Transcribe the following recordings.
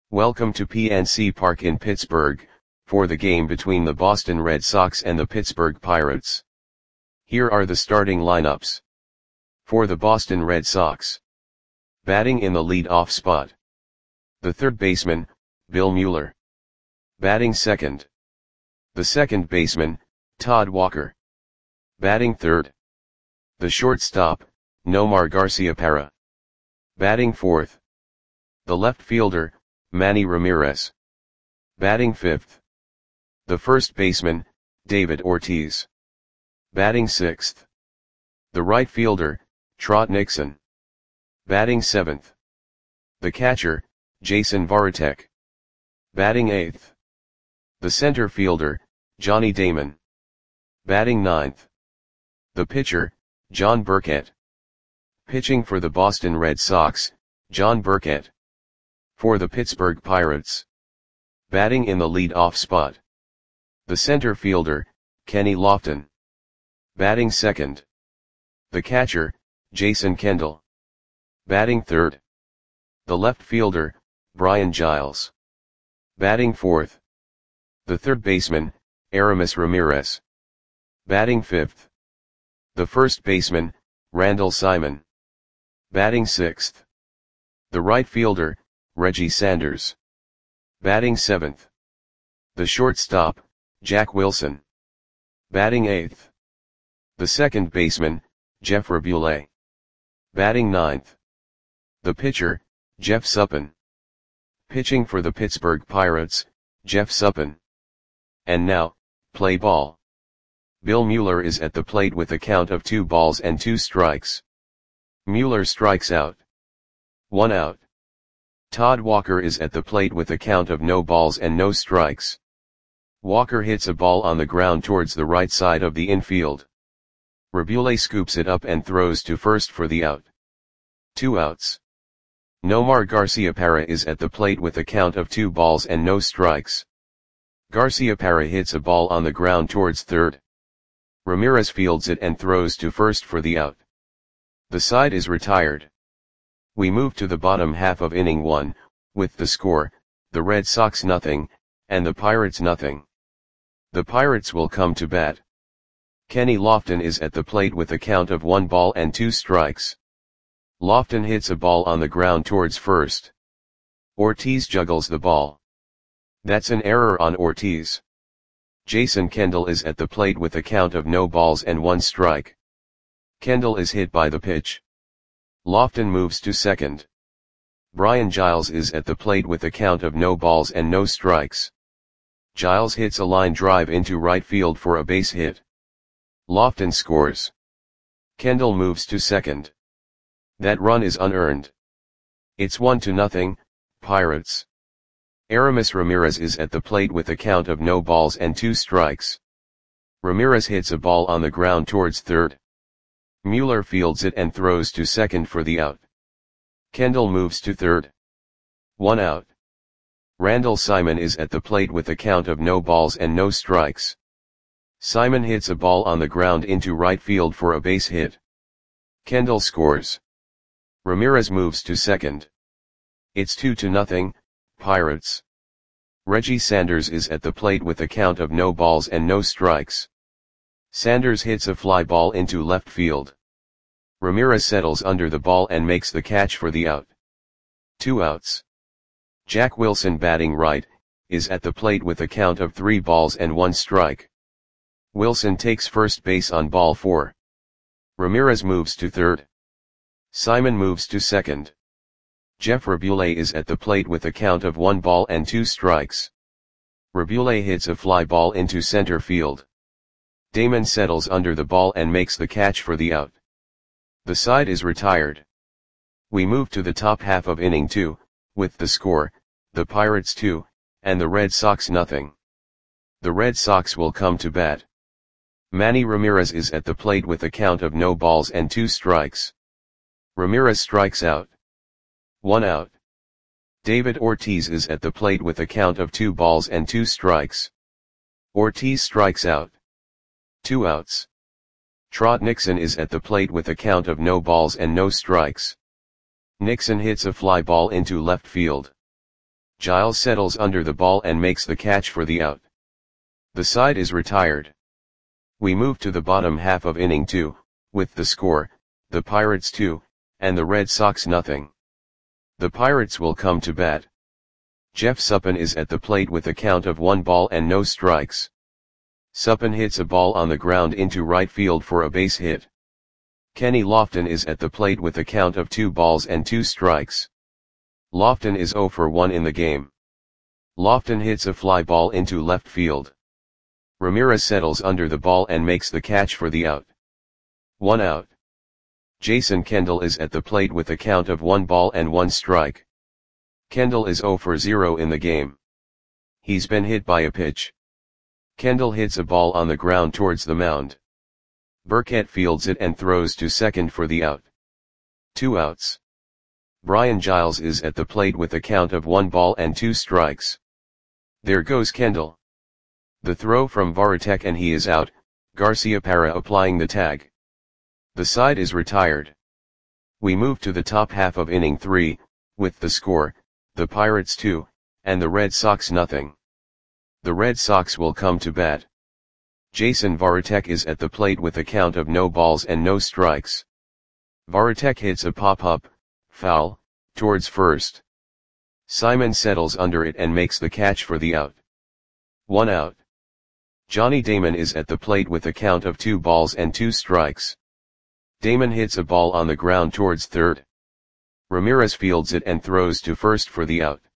Welcome to PNC Park in Pittsburgh, for the game between the Boston Red Sox and the Pittsburgh Pirates. Here are the starting lineups. For the Boston Red Sox. Batting in the lead-off spot. The third baseman, Bill Mueller. Batting second. The second baseman, Todd Walker. Batting third. The shortstop, Nomar Garciaparra. Batting fourth. The left fielder, Manny Ramirez. Batting fifth. The first baseman, David Ortiz. Batting sixth. The right fielder, Trot Nixon. Batting seventh. The catcher, Jason Varitek. Batting eighth. The center fielder, Johnny Damon. Batting ninth. The pitcher, John Burkett. Pitching for the Boston Red Sox, John Burkett. For the Pittsburgh Pirates. Batting in the lead-off spot. The center fielder, Kenny Lofton. Batting second. The catcher, Jason Kendall. Batting third. The left fielder, Brian Giles. Batting fourth. The third baseman, Aramis Ramirez. Batting fifth. The first baseman, Randall Simon. Batting sixth. The right fielder, Reggie Sanders. Batting seventh. The shortstop, Jack Wilson. Batting eighth. The second baseman, Jeff Raboulet. Batting ninth. The pitcher, Jeff Suppan. Pitching for the Pittsburgh Pirates, Jeff Suppan. And now, play ball. Bill Mueller is at the plate with a count of 2 balls and 2 strikes. Mueller strikes out. 1 out. Todd Walker is at the plate with a count of no balls and no strikes. Walker hits a ball on the ground towards the right side of the infield. Raboulet scoops it up and throws to first for the out. 2 outs. Nomar Garciaparra is at the plate with a count of 2 balls and no strikes. Garciaparra hits a ball on the ground towards third. Ramirez fields it and throws to first for the out. The side is retired. We move to the bottom half of inning 1, with the score, the Red Sox nothing, and the Pirates nothing. The Pirates will come to bat. Kenny Lofton is at the plate with a count of 1 ball and 2 strikes. Lofton hits a ball on the ground towards first. Ortiz juggles the ball. That's an error on Ortiz. Jason Kendall is at the plate with a count of no balls and 1 strike. Kendall is hit by the pitch. Lofton moves to second. Brian Giles is at the plate with a count of no balls and no strikes. Giles hits a line drive into right field for a base hit. Lofton scores. Kendall moves to second. That run is unearned. It's 1-0, Pirates. Aramis Ramirez is at the plate with a count of no balls and 2 strikes. Ramirez hits a ball on the ground towards third. Mueller fields it and throws to second for the out. Kendall moves to third. 1 out. Randall Simon is at the plate with a count of no balls and no strikes. Simon hits a ball on the ground into right field for a base hit. Kendall scores. Ramirez moves to second. It's 2-0, Pirates. Reggie Sanders is at the plate with a count of no balls and no strikes. Sanders hits a fly ball into left field. Ramirez settles under the ball and makes the catch for the out. 2 outs. Jack Wilson, batting right, is at the plate with a count of 3 balls and 1 strike. Wilson takes first base on ball 4. Ramirez moves to third. Simon moves to second. Jeff Raboulet is at the plate with a count of 1 ball and 2 strikes. Raboulet hits a fly ball into center field. Damon settles under the ball and makes the catch for the out. The side is retired. We move to the top half of inning 2, with the score, the Pirates 2, and the Red Sox nothing. The Red Sox will come to bat. Manny Ramirez is at the plate with a count of no balls and 2 strikes. Ramirez strikes out. 1 out. David Ortiz is at the plate with a count of 2 balls and 2 strikes. Ortiz strikes out. 2 outs. Trot Nixon is at the plate with a count of no balls and no strikes. Nixon hits a fly ball into left field. Giles settles under the ball and makes the catch for the out. The side is retired. We move to the bottom half of inning 2, with the score, the Pirates 2, and the Red Sox nothing. The Pirates will come to bat. Jeff Suppan is at the plate with a count of 1 ball and no strikes. Suppan hits a ball on the ground into right field for a base hit. Kenny Lofton is at the plate with a count of 2 balls and 2 strikes. Lofton is 0 for 1 in the game. Lofton hits a fly ball into left field. Ramirez settles under the ball and makes the catch for the out. 1 out. Jason Kendall is at the plate with a count of 1 ball and 1 strike. Kendall is 0 for 0 in the game. He's been hit by a pitch. Kendall hits a ball on the ground towards the mound. Burkett fields it and throws to second for the out. 2 outs. Brian Giles is at the plate with a count of 1 ball and 2 strikes. There goes Kendall. The throw from Varitek and he is out, Garciaparra applying the tag. The side is retired. We move to the top half of inning 3, with the score, the Pirates 2, and the Red Sox nothing. The Red Sox will come to bat. Jason Varitek is at the plate with a count of no balls and no strikes. Varitek hits a pop-up, foul, towards first. Simon settles under it and makes the catch for the out. 1 out. Johnny Damon is at the plate with a count of 2 balls and 2 strikes. Damon hits a ball on the ground towards third. Ramirez fields it and throws to first for the out.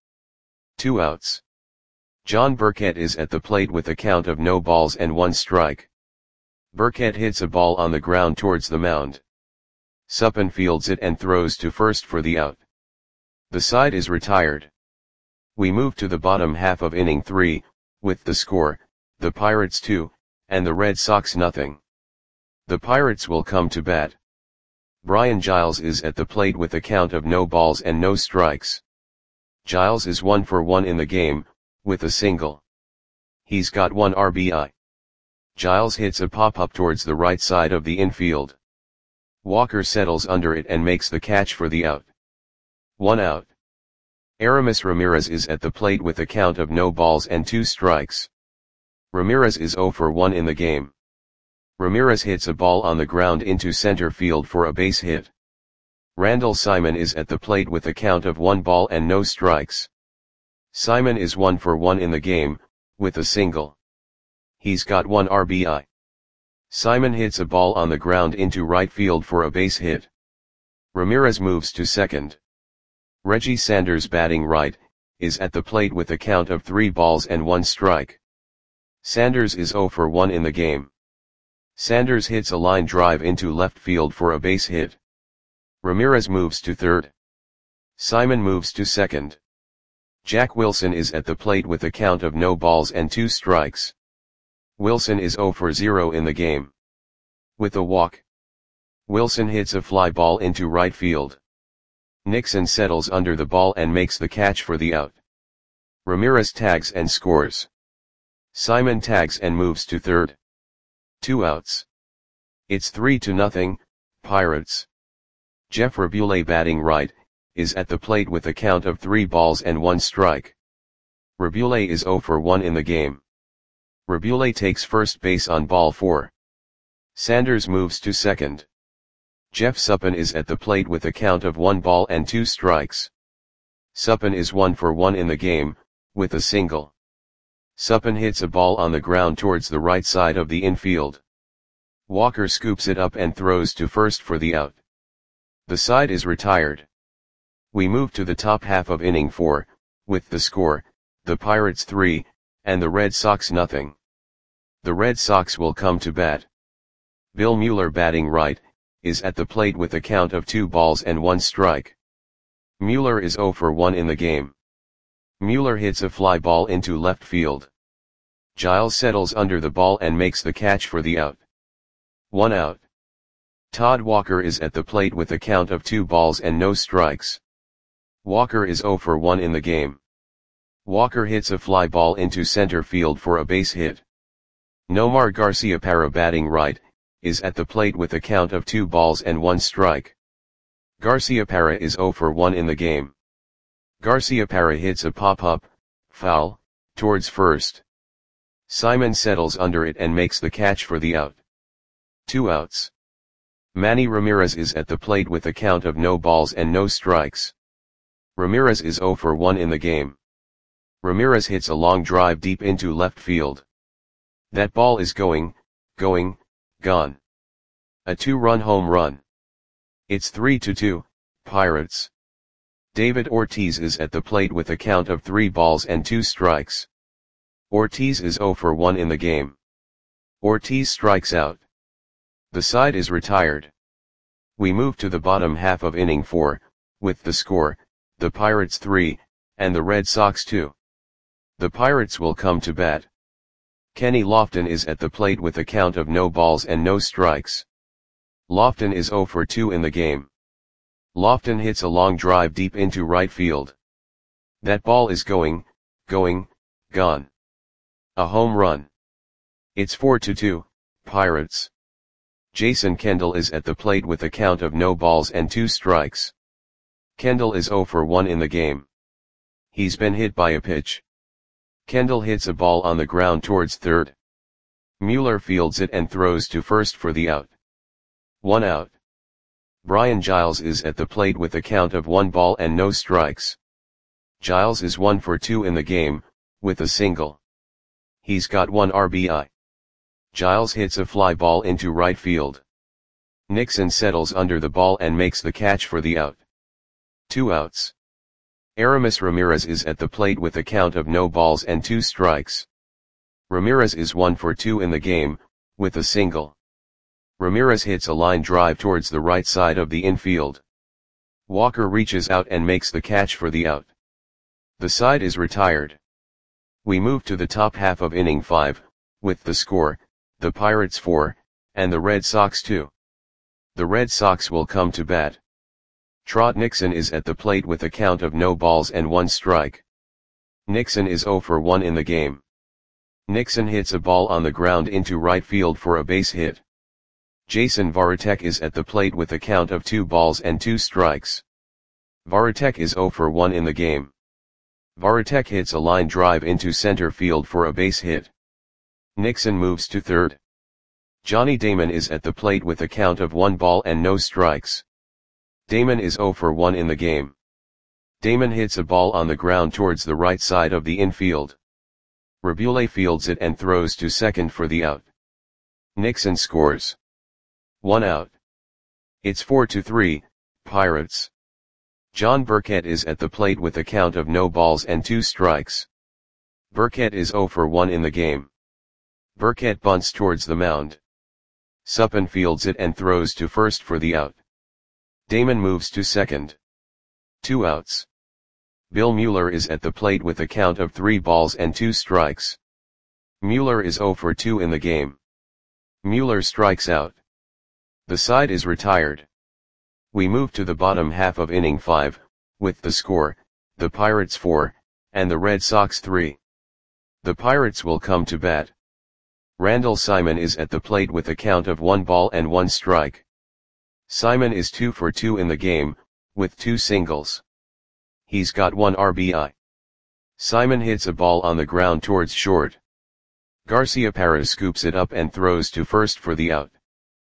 2 outs. John Burkett is at the plate with a count of no balls and 1 strike. Burkett hits a ball on the ground towards the mound. Suppan fields it and throws to first for the out. The side is retired. We move to the bottom half of inning 3, with the score, the Pirates 2, and the Red Sox nothing. The Pirates will come to bat. Brian Giles is at the plate with a count of no balls and no strikes. Giles is 1 for 1 in the game, with a single. He's got 1 RBI. Giles hits a pop-up towards the right side of the infield. Walker settles under it and makes the catch for the out. 1 out. Aramis Ramirez is at the plate with a count of no balls and 2 strikes. Ramirez is 0 for 1 in the game. Ramirez hits a ball on the ground into center field for a base hit. Randall Simon is at the plate with a count of 1 ball and no strikes. Simon is 1 for 1 in the game, with a single. He's got 1 RBI. Simon hits a ball on the ground into right field for a base hit. Ramirez moves to second. Reggie Sanders batting right, is at the plate with a count of 3 balls and 1 strike. Sanders is 0 for 1 in the game. Sanders hits a line drive into left field for a base hit. Ramirez moves to third. Simon moves to second. Jack Wilson is at the plate with a count of no balls and 2 strikes. Wilson is 0 for 0 in the game. With a walk. Wilson hits a fly ball into right field. Nixon settles under the ball and makes the catch for the out. Ramirez tags and scores. Simon tags and moves to third. 2 outs. It's 3-0, Pirates. Jeff Rabule batting right, is at the plate with a count of 3 balls and 1 strike. Rabule is 0 for 1 in the game. Rabule takes first base on ball 4. Sanders moves to second. Jeff Suppan is at the plate with a count of 1 ball and 2 strikes. Suppan is 1 for 1 in the game, with a single. Suppan hits a ball on the ground towards the right side of the infield. Walker scoops it up and throws to first for the out. The side is retired. We move to the top half of inning 4, with the score, the Pirates 3, and the Red Sox nothing. The Red Sox will come to bat. Bill Mueller batting right, is at the plate with a count of 2 balls and 1 strike. Mueller is 0 for 1 in the game. Mueller hits a fly ball into left field. Giles settles under the ball and makes the catch for the out. 1 out. Todd Walker is at the plate with a count of 2 balls and no strikes. Walker is 0 for 1 in the game. Walker hits a fly ball into center field for a base hit. Nomar Garciaparra batting right, is at the plate with a count of 2 balls and 1 strike. Garciaparra is 0 for 1 in the game. Garciaparra hits a pop-up, foul, towards first. Simon settles under it and makes the catch for the out. 2 outs. Manny Ramirez is at the plate with a count of no balls and no strikes. Ramirez is 0 for 1 in the game. Ramirez hits a long drive deep into left field. That ball is gone. A 2-run home run. It's 3-2, Pirates. David Ortiz is at the plate with a count of 3 balls and 2 strikes. Ortiz is 0 for 1 in the game. Ortiz strikes out. The side is retired. We move to the bottom half of inning 4, with the score, the Pirates 3, and the Red Sox 2. The Pirates will come to bat. Kenny Lofton is at the plate with a count of no balls and no strikes. Lofton is 0 for 2 in the game. Lofton hits a long drive deep into right field. That ball is gone. A home run. It's 4-2, Pirates. Jason Kendall is at the plate with a count of no balls and 2 strikes. Kendall is 0 for 1 in the game. He's been hit by a pitch. Kendall hits a ball on the ground towards third. Mueller fields it and throws to first for the out. 1 out. Brian Giles is at the plate with a count of 1 ball and no strikes. Giles is 1 for 2 in the game, with a single. He's got 1 RBI. Giles hits a fly ball into right field. Nixon settles under the ball and makes the catch for the out. 2 outs. Aramis Ramirez is at the plate with a count of no balls and 2 strikes. Ramirez is 1 for 2 in the game, with a single. Ramirez hits a line drive towards the right side of the infield. Walker reaches out and makes the catch for the out. The side is retired. We move to the top half of inning 5, with the score, the Pirates 4, and the Red Sox 2. The Red Sox will come to bat. Trot Nixon is at the plate with a count of no balls and 1 strike. Nixon is 0 for 1 in the game. Nixon hits a ball on the ground into right field for a base hit. Jason Varitek is at the plate with a count of 2 balls and 2 strikes. Varitek is 0 for 1 in the game. Varitek hits a line drive into center field for a base hit. Nixon moves to third. Johnny Damon is at the plate with a count of 1 ball and no strikes. Damon is 0 for 1 in the game. Damon hits a ball on the ground towards the right side of the infield. Rabule fields it and throws to second for the out. Nixon scores. 1 out. It's 4-3, Pirates. John Burkett is at the plate with a count of no balls and 2 strikes. Burkett is 0 for 1 in the game. Burkett bunts towards the mound. Suppan fields it and throws to first for the out. Damon moves to second. 2 outs. Bill Mueller is at the plate with a count of 3 balls and 2 strikes. Mueller is 0 for 2 in the game. Mueller strikes out. The side is retired. We move to the bottom half of inning 5, with the score, the Pirates 4, and the Red Sox 3. The Pirates will come to bat. Randall Simon is at the plate with a count of 1 ball and 1 strike. Simon is 2 for 2 in the game, with 2 singles. He's got 1 RBI. Simon hits a ball on the ground towards short. Garciaparra scoops it up and throws to first for the out.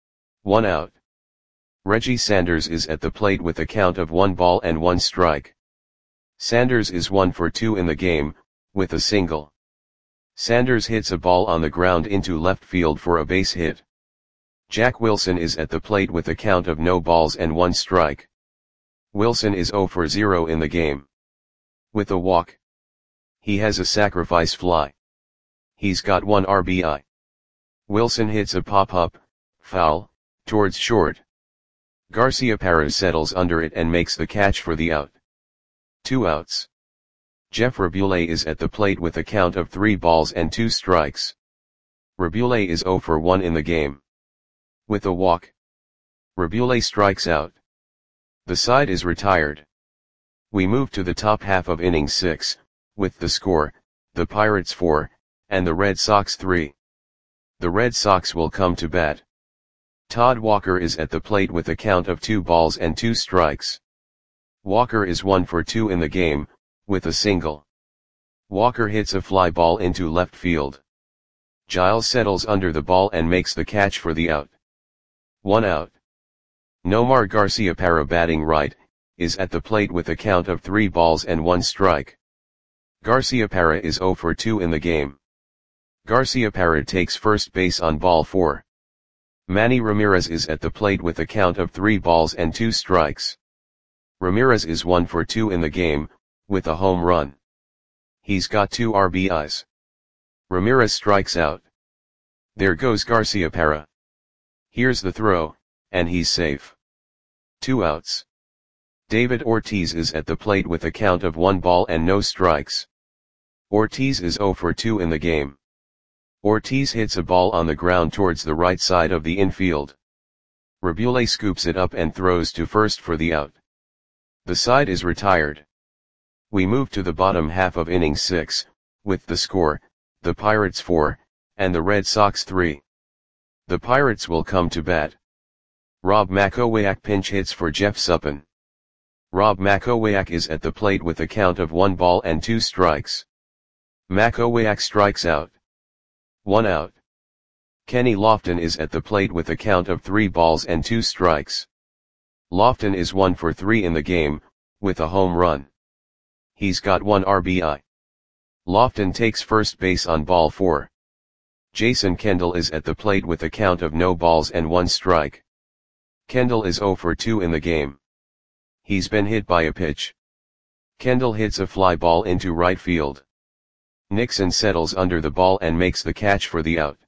1 out. Reggie Sanders is at the plate with a count of 1 ball and 1 strike. Sanders is 1 for 2 in the game, with a single. Sanders hits a ball on the ground into left field for a base hit. Jack Wilson is at the plate with a count of no balls and 1 strike. Wilson is 0 for 0 in the game. With a walk. He has a sacrifice fly. He's got 1 RBI. Wilson hits a pop-up, foul, towards short. Garciaparra settles under it and makes the catch for the out. 2 outs. Jeff Rabule is at the plate with a count of 3 balls and 2 strikes. Rabule is 0 for 1 in the game. With a walk. Rabule strikes out. The side is retired. We move to the top half of inning 6, with the score, the Pirates 4, and the Red Sox 3. The Red Sox will come to bat. Todd Walker is at the plate with a count of 2 balls and 2 strikes. Walker is 1 for 2 in the game, with a single. Walker hits a fly ball into left field. Giles settles under the ball and makes the catch for the out. 1 out. Nomar Garciaparra, batting right, is at the plate with a count of 3 balls and 1 strike. Garciaparra is 0 for 2 in the game. Garciaparra takes first base on ball 4. Manny Ramirez is at the plate with a count of 3 balls and 2 strikes. Ramirez is 1 for 2 in the game, with a home run. He's got 2 RBIs. Ramirez strikes out. There goes Garciaparra. Here's the throw, and he's safe. 2 outs. David Ortiz is at the plate with a count of 1 ball and no strikes. Ortiz is 0 for 2 in the game. Ortiz hits a ball on the ground towards the right side of the infield. Rabule scoops it up and throws to first for the out. The side is retired. We move to the bottom half of inning 6, with the score, the Pirates 4, and the Red Sox 3. The Pirates will come to bat. Rob Makowiak pinch hits for Jeff Suppan. Rob Makowiak is at the plate with a count of 1 ball and 2 strikes. Makowiak strikes out. 1 out. Kenny Lofton is at the plate with a count of 3 balls and 2 strikes. Lofton is 1 for 3 in the game, with a home run. He's got 1 RBI. Lofton takes first base on ball 4. Jason Kendall is at the plate with a count of no balls and 1 strike. Kendall is 0 for 2 in the game. He's been hit by a pitch. Kendall hits a fly ball into right field. Nixon settles under the ball and makes the catch for the out.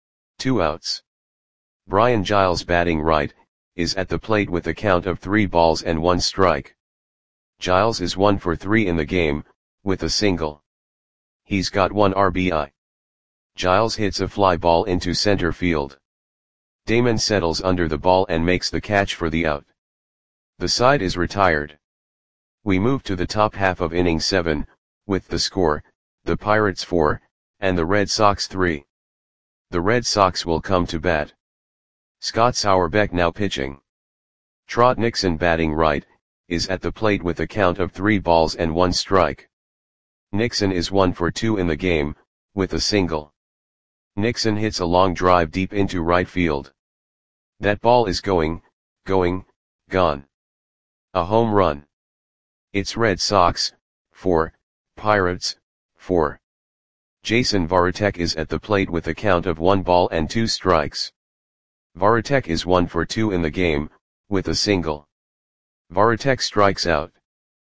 2 outs. Brian Giles, batting right, is at the plate with a count of 3 balls and 1 strike. Giles is 1 for 3 in the game, with a single. He's got 1 RBI. Giles hits a fly ball into center field. Damon settles under the ball and makes the catch for the out. The side is retired. We move to the top half of inning 7, with the score, the Pirates 4, and the Red Sox 3. The Red Sox will come to bat. Scott Sauerbeck now pitching. Trot Nixon, batting right, is at the plate with a count of 3 balls and 1 strike. Nixon is 1 for 2 in the game, with a single. Nixon hits a long drive deep into right field. That ball is gone. A home run. It's Red Sox 4, Pirates 4. Jason Varitek is at the plate with a count of 1 ball and 2 strikes. Varitek is 1 for 2 in the game, with a single. Varitek strikes out.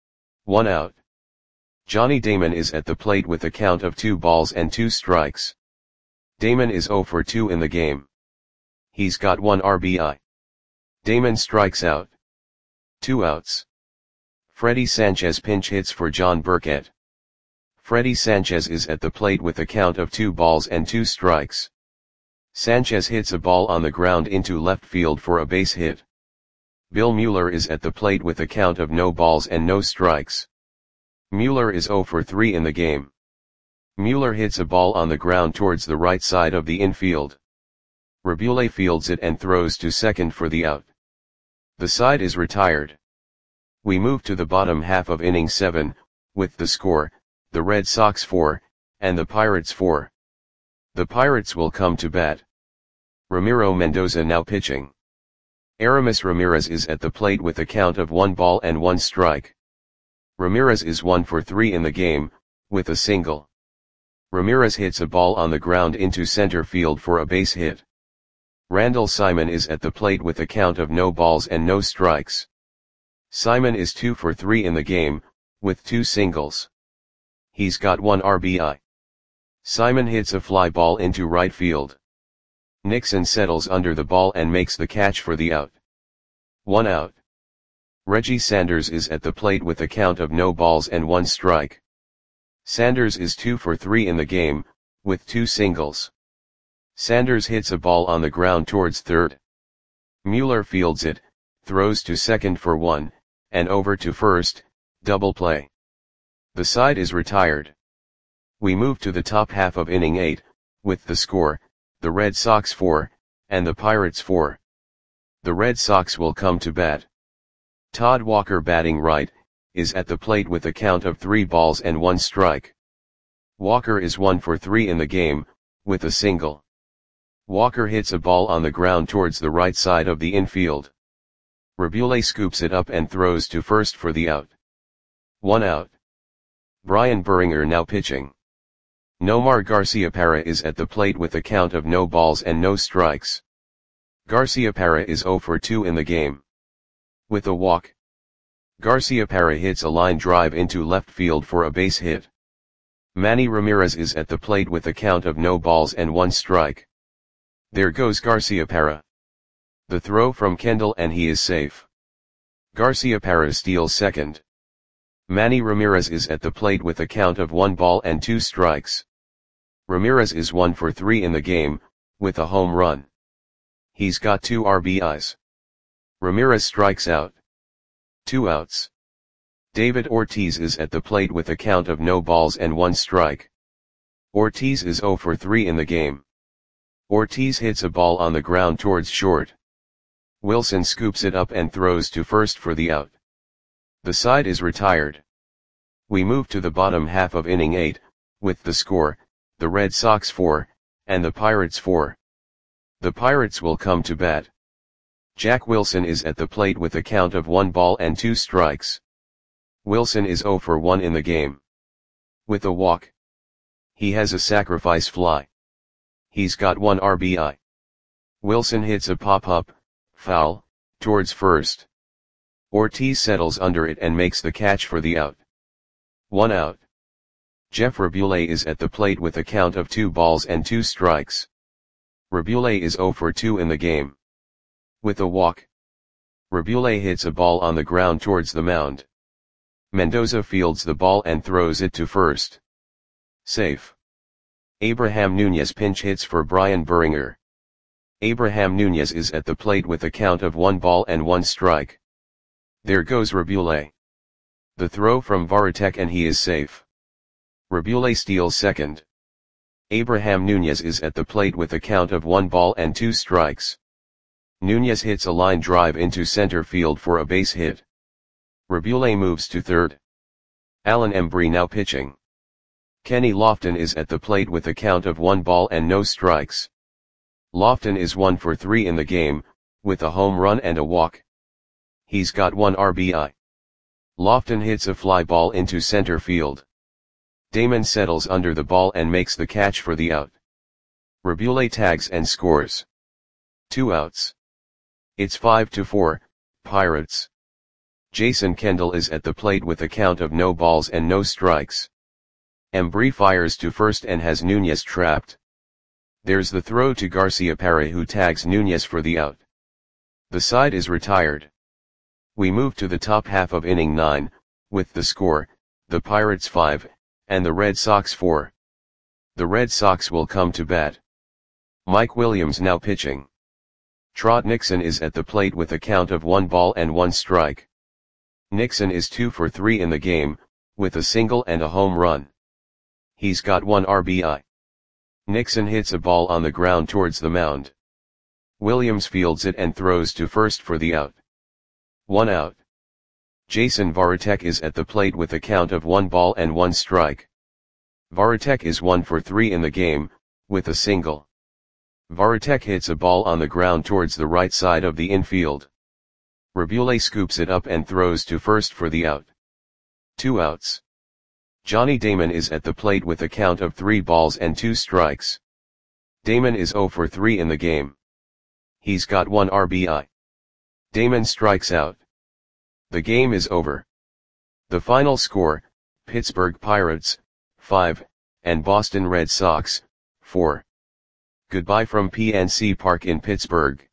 1 out. Johnny Damon is at the plate with a count of 2 balls and 2 strikes. Damon is 0 for 2 in the game. He's got 1 RBI. Damon strikes out. 2 outs. Freddie Sanchez pinch hits for John Burkett. Freddie Sanchez is at the plate with a count of 2 balls and 2 strikes. Sanchez hits a ball on the ground into left field for a base hit. Bill Mueller is at the plate with a count of no balls and no strikes. Mueller is 0 for 3 in the game. Mueller hits a ball on the ground towards the right side of the infield. Rabule fields it and throws to second for the out. The side is retired. We move to the bottom half of inning 7, with the score, the Red Sox 4, and the Pirates 4. The Pirates will come to bat. Ramiro Mendoza now pitching. Aramis Ramirez is at the plate with a count of 1 ball and 1 strike. Ramirez is 1 for 3 in the game, with a single. Ramirez hits a ball on the ground into center field for a base hit. Randall Simon is at the plate with a count of no balls and no strikes. Simon is 2 for 3 in the game, with 2 singles. He's got 1 RBI. Simon hits a fly ball into right field. Nixon settles under the ball and makes the catch for the out. 1 out. Reggie Sanders is at the plate with a count of no balls and 1 strike. Sanders is 2 for 3 in the game, with 2 singles. Sanders hits a ball on the ground towards third. Mueller fields it, throws to second for 1, and over to first, double play. The side is retired. We move to the top half of inning 8, with the score, the Red Sox 4, and the Pirates 4. The Red Sox will come to bat. Todd Walker, batting right, is at the plate with a count of 3 balls and 1 strike. Walker is 1 for 3 in the game, with a single. Walker hits a ball on the ground towards the right side of the infield. Rabule scoops it up and throws to first for the out. 1 out. Brian Buringer now pitching. Nomar Garciaparra is at the plate with a count of no balls and no strikes. Garciaparra is 0 for 2 in the game. With a walk. Garciaparra hits a line drive into left field for a base hit. Manny Ramirez is at the plate with a count of no balls and 1 strike. There goes Garciaparra. The throw from Kendall and he is safe. Garciaparra steals second. Manny Ramirez is at the plate with a count of 1 ball and 2 strikes. Ramirez is 1 for 3 in the game, with a home run. He's got 2 RBIs. Ramirez strikes out. 2 outs. David Ortiz is at the plate with a count of no balls and 1 strike. Ortiz is 0 for 3 in the game. Ortiz hits a ball on the ground towards short. Wilson scoops it up and throws to first for the out. The side is retired. We move to the bottom half of inning 8, with the score, the Red Sox 4, and the Pirates 4. The Pirates will come to bat. Jack Wilson is at the plate with a count of 1 ball and 2 strikes. Wilson is 0 for 1 in the game. With a walk. He has a sacrifice fly. He's got 1 RBI. Wilson hits a pop-up, foul, towards first. Ortiz settles under it and makes the catch for the out. 1 out. Jeff Rabule is at the plate with a count of 2 balls and 2 strikes. Rabule is 0 for 2 in the game. With a walk. Rabule hits a ball on the ground towards the mound. Mendoza fields the ball and throws it to first. Safe. Abraham Nunez pinch hits for Brian Buringer. Abraham Nunez is at the plate with a count of 1 ball and 1 strike. There goes Rabule. The throw from Varitek and he is safe. Rabule steals second. Abraham Nunez is at the plate with a count of 1 ball and 2 strikes. Nunez hits a line drive into center field for a base hit. Rabule moves to third. Alan Embry now pitching. Kenny Lofton is at the plate with a count of 1 ball and no strikes. Lofton is 1 for 3 in the game, with a home run and a walk. He's got 1 RBI. Lofton hits a fly ball into center field. Damon settles under the ball and makes the catch for the out. Rabule tags and scores. 2 outs. It's 5-4, Pirates. Jason Kendall is at the plate with a count of no balls and no strikes. Embry fires to first and has Nunez trapped. There's the throw to Garciaparra who tags Nunez for the out. The side is retired. We move to the top half of inning 9, with the score, the Pirates 5, and the Red Sox 4. The Red Sox will come to bat. Mike Williams now pitching. Trot Nixon is at the plate with a count of 1 ball and 1 strike. Nixon is 2 for 3 in the game, with a single and a home run. He's got 1 RBI. Nixon hits a ball on the ground towards the mound. Williams fields it and throws to first for the out. 1 out. Jason Varitek is at the plate with a count of 1 ball and 1 strike. Varitek is 1 for 3 in the game, with a single. Varitek hits a ball on the ground towards the right side of the infield. Rabule scoops it up and throws to first for the out. 2 outs. Johnny Damon is at the plate with a count of 3 balls and 2 strikes. Damon is 0 for 3 in the game. He's got 1 RBI. Damon strikes out. The game is over. The final score, Pittsburgh Pirates, 5, and Boston Red Sox, 4. Goodbye from PNC Park in Pittsburgh.